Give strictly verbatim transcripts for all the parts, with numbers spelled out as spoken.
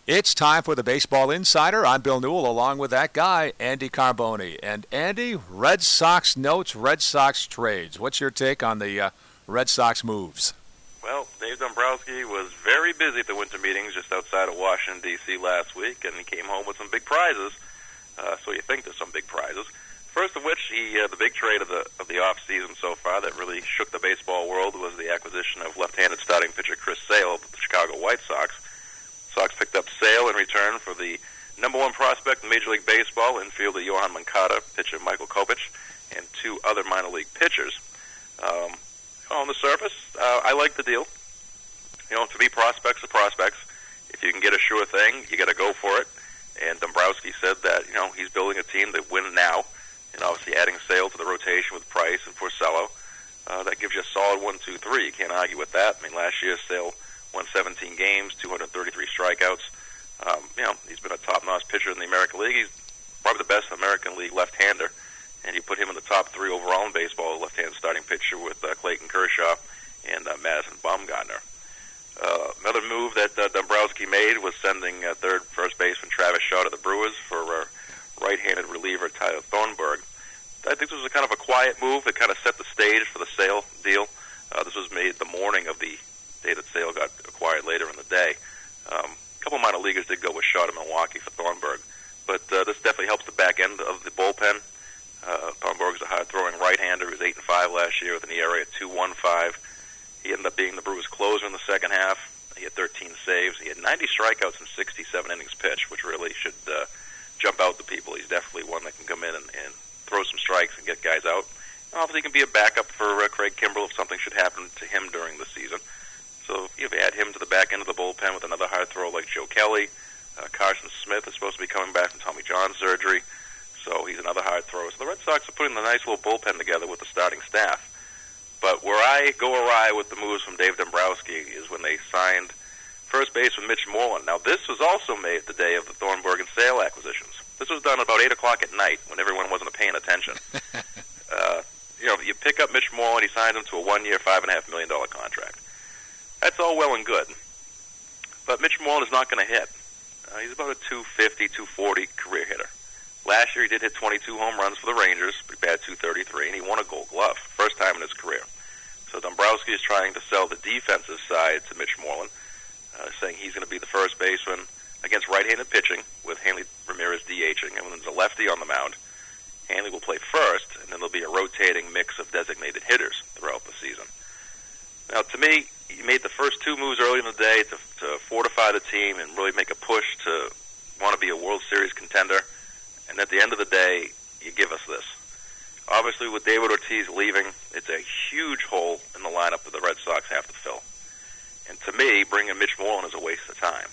It's time for the Baseball Insider. I'm Bill Newell, along with that guy, Andy Carboni. And Andy, Red Sox notes, Red Sox trades. What's your take on the uh, Red Sox moves? Well, Dave Dombrowski was very busy at the winter meetings just outside of Washington, D C last week, and he came home with some big prizes. Uh, so you think there's some big prizes. First of which, he, uh, the big trade of the of the off season so far that really shook the baseball world was the acquisition of left-handed starting pitcher Chris Sale of the Chicago White Sox. Sox picked up Sale in return for the number one prospect in Major League Baseball, infielder Yohan Moncada, pitcher Michael Kopech, and two other minor league pitchers. Um, on the surface, uh, I like the deal. You know, to me, prospects are prospects. If you can get a sure thing, you got to go for it. And Dombrowski said that, you know, he's building a team that win now, and obviously adding Sale to the rotation with Price and Porcello. Uh, that gives you a solid one, two, three. You can't argue with that. I mean, last year Sale won seventeen games, two hundred thirty-three strikeouts. Um, you know, he's been a top-notch pitcher in the American League. He's probably the best American League left-hander, and you put him in the top three overall in baseball, left-handed starting pitcher with uh, Clayton Kershaw and uh, Madison Bumgarner. Uh, another move that uh, Dombrowski made was sending uh, third first baseman Travis Shaw to the Brewers for uh, right-handed reliever Tyler Thornburg. I think this was a kind of a quiet move that kind of set the stage for the Sale deal. Uh, this was made the morning of the day that Sale got acquired later in the day. Um, a couple of minor leaguers did go with Shaw to Milwaukee for Thornburg, but uh, this definitely helps the back end of the bullpen. Uh, Thornburg is a hard-throwing right-hander. He was eight and five last year with an E R A of two point one five. He ended up being the Brewers' closer in the second half. He had thirteen saves. He had ninety strikeouts in sixty-seven innings pitched, which really should uh, jump out to people. He's definitely one that can come in and, and throw some strikes and get guys out. And obviously, he can be a backup for uh, Craig Kimbrell if something should happen to him during the season. So you add him to the back end of the bullpen with another hard thrower like Joe Kelly. Uh, Carson Smith is supposed to be coming back from Tommy John surgery, so he's another hard thrower. So the Red Sox are putting a nice little bullpen together with the starting staff. But where I go awry with the moves from Dave Dombrowski is when they signed first baseman Mitch Moreland. Now, this was also made the day of the Thornburg and Sale acquisitions. This was done about eight o'clock at night when everyone wasn't paying attention. uh, you know, you pick up Mitch Moreland, he signed him to a one-year, five point five million dollars contract. That's all well and good. But Mitch Moreland is not going to hit. Uh, he's about a two fifty, two forty career hitter. Last year he did hit twenty-two home runs for the Rangers, but he batted two thirty-three, and he won a Gold Glove, first time in his career. So Dombrowski is trying to sell the defensive side to Mitch Moreland, uh, saying he's going to be the first baseman against right-handed pitching with Hanley Ramirez DHing. And when there's a lefty on the mound, Hanley will play first, and then there'll be a rotating mix of designated hitters throughout the season. Now, to me, he made the first two moves early in the day to, to fortify the team and really make a push to want to be a World Series contender. And at the end of the day, you give us this. Obviously, with David Ortiz leaving, it's a huge hole in the lineup that the Red Sox have to fill. And to me, bringing Mitch Moreland is a waste of time.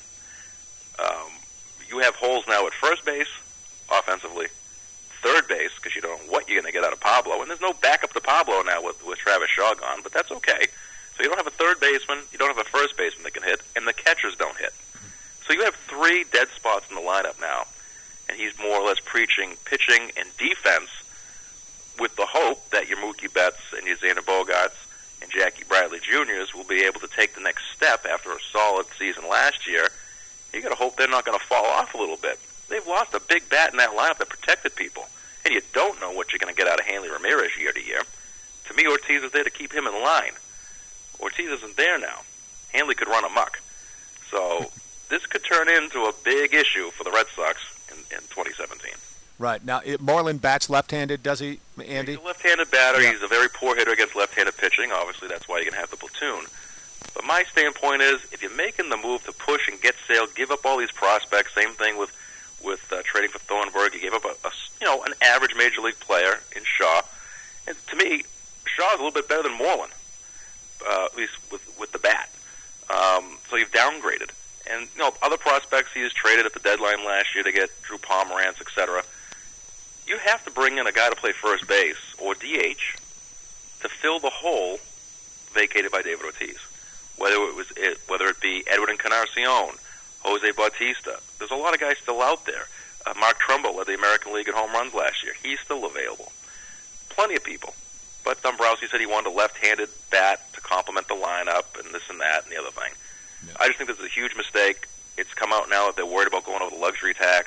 Um, you have holes now at first base, offensively, third base, because you don't know what you're going to get out of Pablo. And there's no backup to Pablo now with, with Travis Shaw gone, but that's okay. So you don't have a third baseman, you don't have a first baseman that can hit, and the catchers don't hit. So you have three dead spots in the lineup now, and he's more or less preaching pitching and defense with the hope that your Mookie Betts and your Xander Bogaerts and Jackie Bradley Juniors will be able to take the next step after a solid season last year. You got to hope they're not going to fall off a little bit. They've lost a big bat in that lineup that protected people, and you don't know what you're going to get out of Hanley Ramirez year to year. To me, Ortiz is there to keep him in line. Ortiz isn't there now. Hanley could run amok. So this could turn into a big issue for the Red Sox in, in twenty seventeen. Right. Now, it, Moreland bats left-handed, does he, Andy? He's a left-handed batter. Yeah. He's a very poor hitter against left-handed pitching. Obviously, that's why you're going to have the platoon. But my standpoint is, if you're making the move to push and get Sale, give up all these prospects. Same thing with with uh, trading for Thornburg. You gave up a, a you know an average major league player in Shaw. And to me, Shaw's a little bit better than Moreland, uh, at least with with the bat. Um, so you've downgraded. And you know other prospects he has traded at the deadline last year to get Drew Pomerantz, et cetera. You have to bring in a guy to play first base or D H to fill the hole vacated by David Ortiz. Whether it was it, whether it be Edwin Encarnacion, Jose Bautista, there's a lot of guys still out there. Uh, Mark Trumbo led the American League in home runs last year. He's still available. Plenty of people. But Dombrowski said he wanted a left-handed bat to complement the lineup and this and that and the other thing. Yeah. I just think this is a huge mistake. It's come out now that they're worried about going over the luxury tax.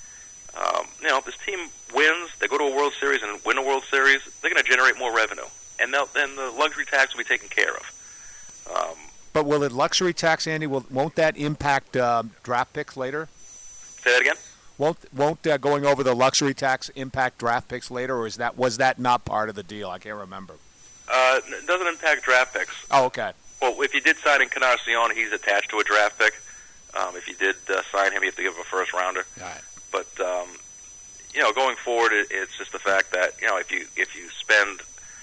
Um, you know, if this team wins, they go to a World Series and win a World Series, they're going to generate more revenue. And then the luxury tax will be taken care of. Um, but will the luxury tax, Andy, will, won't that impact uh, draft picks later? Say that again? Won't won't uh, going over the luxury tax impact draft picks later, or is that was that not part of the deal? I can't remember. Uh, it doesn't impact draft picks. Oh, okay. Well, if you did sign Encarnacion, he's attached to a draft pick. Um, if you did uh, sign him, you have to give him a first rounder. All right. But um, you know, going forward, it, it's just the fact that you know if you if you spend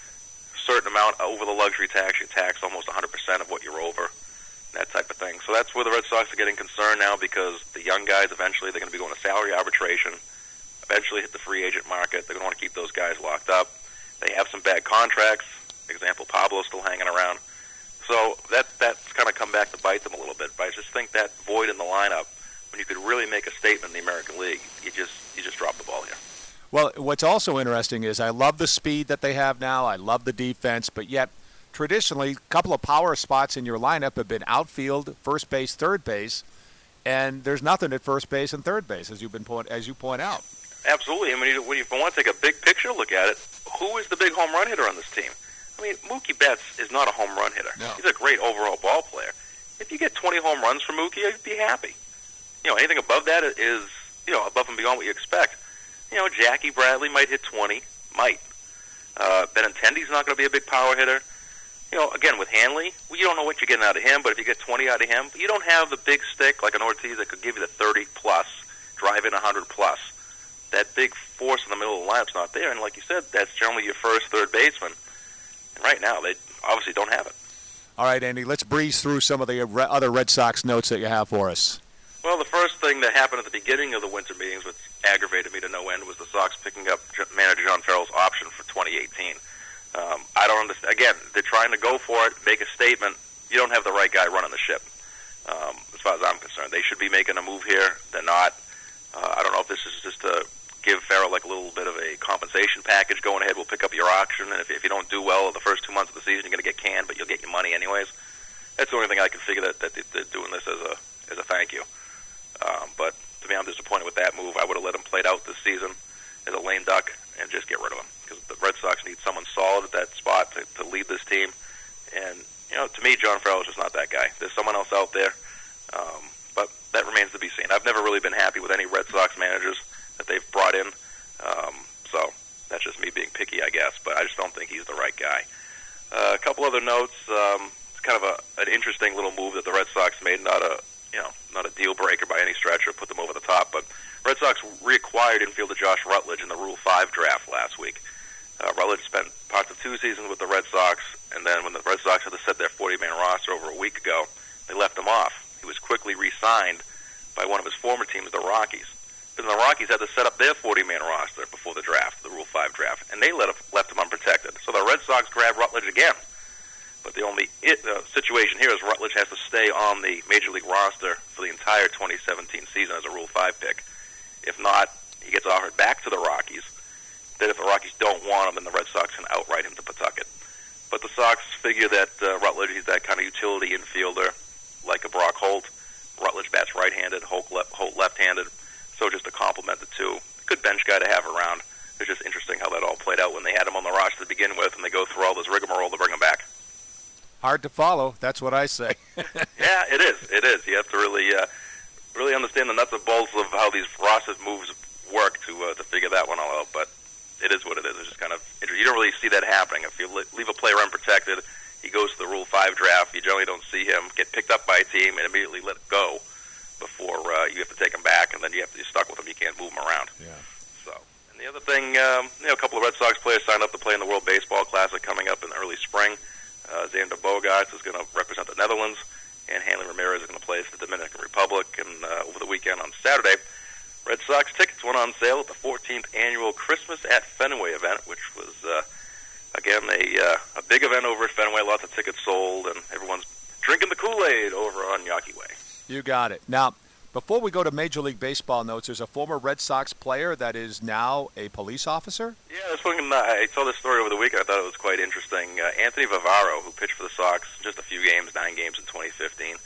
a certain amount over the luxury tax, you're taxed almost one hundred percent of what you're over. That type of thing. So that's where the Red Sox are getting concerned now, because the young guys, eventually, they're going to be going to salary arbitration, eventually hit the free agent market. They're going to want to keep those guys locked up. They have some bad contracts. Example, Pablo's still hanging around. So that that's kind of come back to bite them a little bit. But I just think that void in the lineup, when you could really make a statement in the American League, you just you just drop the ball here. Well, what's also interesting is I love the speed that they have now. I love the defense, but yet traditionally, a couple of power spots in your lineup have been outfield, first base, third base, and there's nothing at first base and third base, as you've been point, as you point out. Absolutely. And when you, when you want to take a big picture look at it, who is the big home run hitter on this team? I mean, Mookie Betts is not a home run hitter. No. He's a great overall ball player. If you get twenty home runs from Mookie, I'd be happy. You know, anything above that is, you know, above and beyond what you expect. You know, Jackie Bradley might hit twenty, might. Uh, Benintendi's not going to be a big power hitter. You know, again, with Hanley, well, you don't know what you're getting out of him, but if you get twenty out of him, you don't have the big stick like an Ortiz that could give you the thirty plus, drive in one hundred plus. That big force in the middle of the lineup's not there, and like you said, that's generally your first third baseman. And right now, they obviously don't have it. All right, Andy, let's breeze through some of the other Red Sox notes that you have for us. Well, the first thing that happened at the beginning of the winter meetings, which aggravated me to no end, was the Sox picking up manager John Farrell's option for twenty eighteen. Um, I don't understand. Again, they're trying to go for it, make a statement. You don't have the right guy running the ship, um, as far as I'm concerned. They should be making a move here. They're not. Uh, I don't know if this is just to give Farrell like a little bit of a compensation package. Going ahead, we'll pick up your auction, and if, if you don't do well the first two months of the season, you're going to get canned, but you'll get your money anyways. That's the only thing I can figure that, that they're doing this as a as a thank you. Um, but to me, I'm disappointed with that move. I would have let him play it out this season as a lame duck and just get rid of him, because the Red Sox need someone solid at that spot to, to lead this team. And, you know, to me, John Farrell is just not that guy. There's someone else out there, um, but that remains to be seen. I've never really been happy with any Red Sox managers that they've brought in, um, so that's just me being picky, I guess, but I just don't think he's the right guy. Uh, a couple other notes. Um, it's kind of a, an interesting little move that the Red Sox made, not a, you know, not a deal breaker by any stretch or put them over the top, but Red Sox reacquired infielder Josh Rutledge in the Rule five draft last week. Uh, Rutledge spent parts of two seasons with the Red Sox, and then when the Red Sox had to set their forty-man roster over a week ago, they left him off. He was quickly re-signed by one of his former teams, the Rockies. But then the Rockies had to set up their forty-man roster before the draft, the Rule five draft, and they let him, left him unprotected. So the Red Sox grabbed Rutledge again. But the only it, uh, situation here is Rutledge has to stay on the Major League roster for the entire twenty seventeen season as a Rule five pick. If not, he gets offered back to the Rockies. Then if the Rockies don't want him, then the Red Sox can outright him to Pawtucket. But the Sox figure that uh, Rutledge, he's that kind of utility infielder, like a Brock Holt. Rutledge bats right-handed, Holt, left, Holt left-handed. So just to complement the two. Good bench guy to have around. It's just interesting how that all played out when they had him on the roster to begin with, and they go through all this rigmarole to bring him back. Hard to follow. That's what I say. Yeah, it is. It is. You have to really, uh, really understand the nuts and bolts of how these roster moves work to uh, to figure that one all out. But it is what it is. It's just kind of interesting. You don't really see that happening. If you leave a player unprotected, he goes to the Rule five draft. You generally don't see him get picked up by a team and immediately let it go before uh, you have to take him back, and then you have to be stuck with him. You can't move him around. Yeah. So, and the other thing, um, you know, a couple of Red Sox players signed up to play in the World Baseball Classic coming up in the early spring. Uh, Xander Bogaerts is going to represent the Netherlands, and Hanley Ramirez is going to play for the Dominican Republic. And uh, over the weekend on Saturday, Red Sox tickets went on sale at the fourteenth annual Christmas at Fenway event, which was, uh, again, a, uh, a big event over at Fenway. Lots of tickets sold, and everyone's drinking the Kool-Aid over on Yawkey Way. You got it. Now, before we go to Major League Baseball notes, there's a former Red Sox player that is now a police officer? Yeah, this one, uh, I saw this story over the weekend. I thought it was quite interesting. Uh, Anthony Vivaro, who pitched for the Sox just a few games, nine games in twenty fifteen,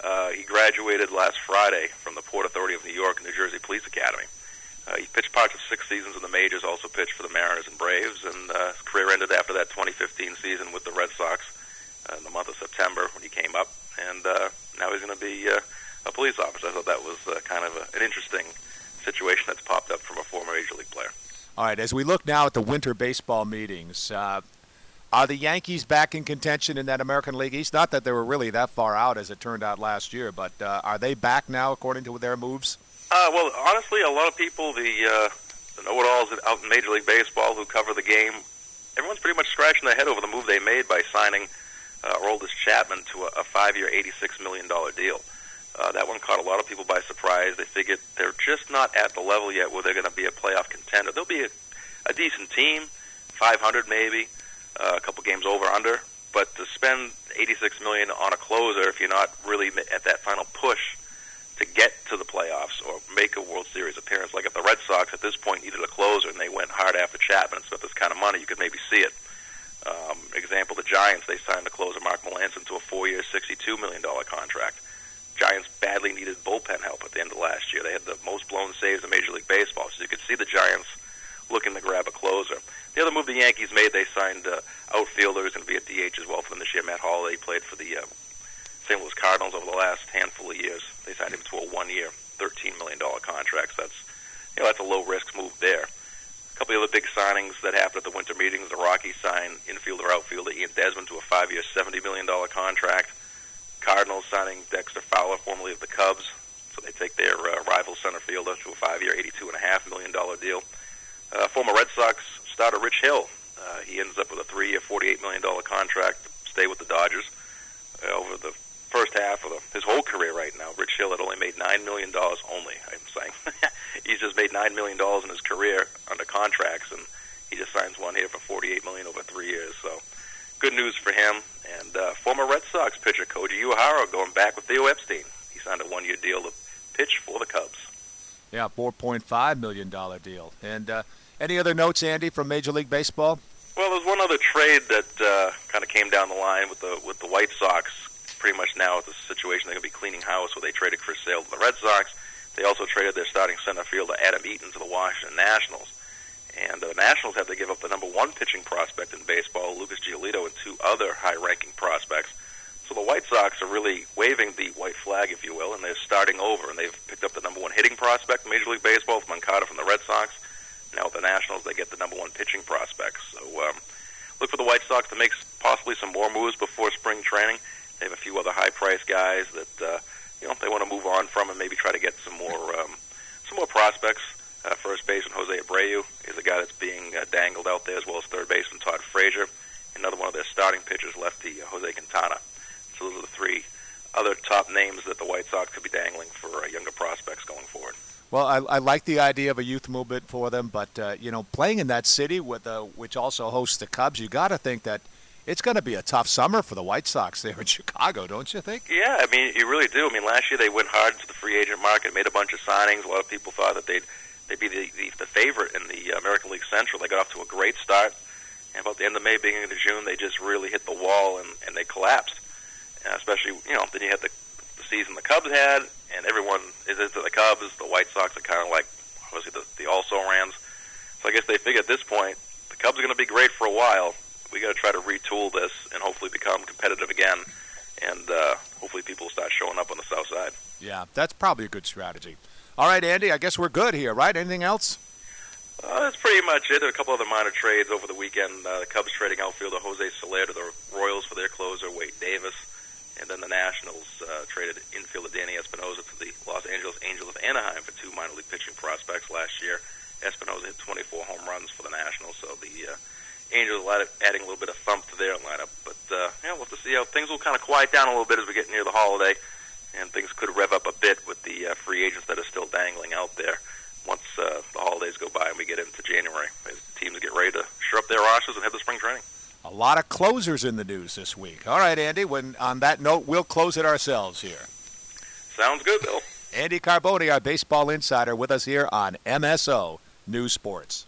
Uh, he graduated last Friday from the Port Authority of New York and New Jersey Police Academy. Uh, he pitched parts of six seasons in the majors, also pitched for the Mariners and Braves, and uh, his career ended after that twenty fifteen season with the Red Sox uh, in the month of September when he came up, and uh, now he's going to be uh, a police officer. I thought that was uh, kind of a, an interesting situation that's popped up from a former Major League player. All right, as we look now at the winter baseball meetings, uh, are the Yankees back in contention in that American League East? Not that they were really that far out as it turned out last year, but uh, are they back now according to their moves? Uh, well, honestly, a lot of people, the, uh, the know-it-alls out in Major League Baseball who cover the game, everyone's pretty much scratching their head over the move they made by signing uh, Aroldis Chapman to a, a five-year, eighty-six million dollars deal. Uh, that one caught a lot of people by surprise. They figured they're just not at the level yet where they're going to be a playoff contender. They'll be a, a decent team, five hundred maybe, uh, a couple games over under. But to spend eighty-six million dollars on a closer, if you're not really at that final push to get to the playoffs or make a World Series appearance, like if the Red Sox at this point needed a closer and they went hard after Chapman and spent this kind of money, you could maybe see it. Um, example, the Giants, they signed the closer Mark Melancon to a four-year, sixty-two million dollars contract. Giants badly needed bullpen help at the end of last year. They had the most blown saves in Major League Baseball, so you could see the Giants looking to grab a closer. The other move the Yankees made, they signed uh, outfielder who's going to be a D H as well for them this year. Matt Holliday played for the uh, Saint Louis Cardinals over the last handful of years. They signed him to a one-year, thirteen million dollars contract. So that's, you know, that's a low-risk move there. A couple of other big signings that happened at the winter meetings. The Rockies signed infielder outfielder Ian Desmond to a five-year, seventy million dollars contract. Cardinals signing Dexter Fowler, formerly of the Cubs, so they take their uh, rival center fielder to a five-year, eighty-two point five million dollars deal. Uh, former Red Sox starter Rich Hill, uh, he ends up with a three-year, forty-eight million dollars contract to stay with the Dodgers. Uh, over the first half of the, his whole career right now, Rich Hill had only made nine million dollars only, I'm saying. He's just made nine million dollars in his career under contracts, and he just signs one here for forty-eight million dollars over three years. So good news for him. And uh, former Red Sox pitcher Koji Uehara going back with Theo Epstein. He signed a one-year deal to pitch for the Cubs. Yeah, four point five million dollars deal. And uh, any other notes, Andy, from Major League Baseball? Well, there's one other trade that uh, kind of came down the line with the with the White Sox. Pretty much now it's a situation they're going to be cleaning house where they traded Chris Sale to the Red Sox. They also traded their starting center fielder Adam Eaton to the Washington Nationals. And the Nationals have to give up the number one pitching prospect in baseball, Lucas Giolito, and two other high-ranking prospects. So the White Sox are really waving the white flag, if you will, and they're starting over. And they've picked up the number one hitting prospect in Major League Baseball, Moncada from the Red Sox. Now with the Nationals, they get the number one pitching prospects. So um, look for the White Sox to make possibly some more moves before spring training. They have a few other high-priced guys that uh, you know they want to move on from and maybe try to get some more um, some more prospects. Uh, first baseman Jose Abreu is a guy that's being uh, dangled out there, as well as third baseman Todd Frazier. Another one of their starting pitchers, lefty uh, Jose Quintana. So those are the three other top names that the White Sox could be dangling for uh, younger prospects going forward. Well, I, I like the idea of a youth movement for them, but uh, you know, playing in that city with uh, which also hosts the Cubs, you got to think that it's going to be a tough summer for the White Sox there in Chicago, don't you think? Yeah, I mean, you really do. I mean, last year they went hard into the free agent market, made a bunch of signings. A lot of people thought that they'd they'd be the, the, the favorite in the American League Central. They got off to a great start. And about the end of May, beginning of June, they just really hit the wall and, and they collapsed. Uh, especially, you know, then you had the, the season the Cubs had, and everyone is into the Cubs. The White Sox are kind of like, obviously, the, the also-rans. So I guess they figure at this point, the Cubs are going to be great for a while. We got to try to retool this and hopefully become competitive again. And uh, hopefully people will start showing up on the south side. Yeah, that's probably a good strategy. All right, Andy, I guess we're good here, right? Anything else? Uh, that's pretty much it. There are a couple other minor trades over the weekend. Uh, the Cubs trading outfielder Jose Soler to the Royals for their closer, Wade Davis. And then the Nationals uh, traded infielder Danny Espinosa to the Los Angeles Angels of Anaheim for two minor league pitching prospects last year. Espinosa hit twenty-four home runs for the Nationals, so the uh, Angels are adding a little bit of thump to their lineup. But uh, yeah, we'll have to see how things will kind of quiet down a little bit as we get near the holiday. And things could rev up a bit with the uh, free agents that are still dangling out there once uh, the holidays go by and we get into January. As teams get ready to shore up their rosters and head to spring training. A lot of closers in the news this week. All right, Andy, when, on that note, we'll close it ourselves here. Sounds good, Bill. Andy Carboni, our baseball insider, with us here on M S O News Sports.